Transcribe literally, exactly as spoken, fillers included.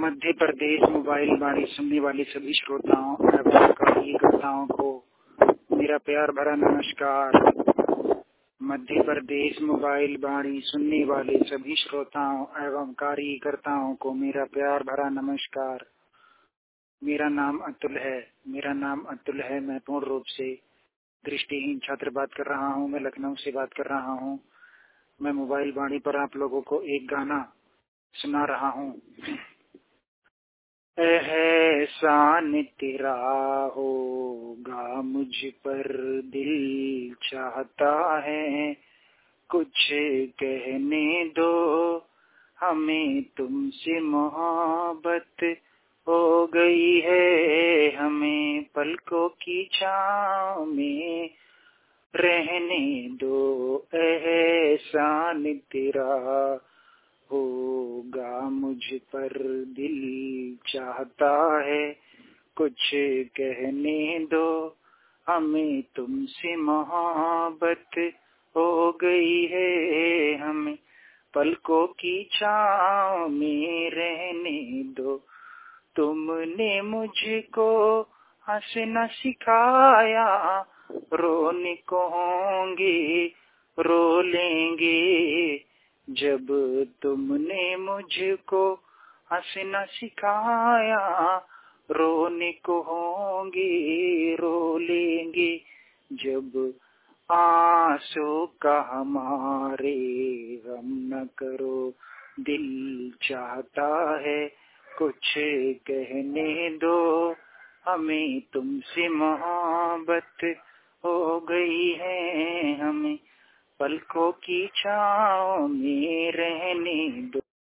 Madhya Pradesh mobile वाणी सुनने वाले सभी श्रोताओं एवं कार्यकर्ताओं को मेरा प्यार भरा नमस्कार। मध्य प्रदेश मोबाइल वाणी सुनने वाले सभी श्रोताओं एवं कार्यकर्ताओं को मेरा प्यार भरा नमस्कार। मेरा नाम अतुल है मेरा नाम अतुल है मैं पूर्ण रूप से दृष्टिहीन छात्र बात कर रहा हूँ। मैं लखनऊ से बात कर रहा हूँ। मैं मोबाइल वाणी पर आप लोगों को एक गाना सुना रहा हूँ। एहसान तेरा होगा मुझ पर दिल चाहता है, कुछ कहने दो हमें तुमसे मोहब्बत हो गई है, हमें पलकों की छाँव में रहने दो। एहसान तेरा होगा मुझ पर दिल चाहता है, कुछ कहने दो हमें तुमसे मोहब्बत हो गई है, हमें पलकों की छाँव में रहने दो। तुमने मुझको हंसना सिखाया, रोने को होंगे रो लेंगे। जब तुमने मुझको हंसना सिखाया, रोने को होंगे रो लेंगे। जब आंसू का हमारे गम न करो, दिल चाहता है कुछ कहने दो हमें तुमसे मोहब्बत हो गई है, हमें पलकों की छाँव में रहने दो।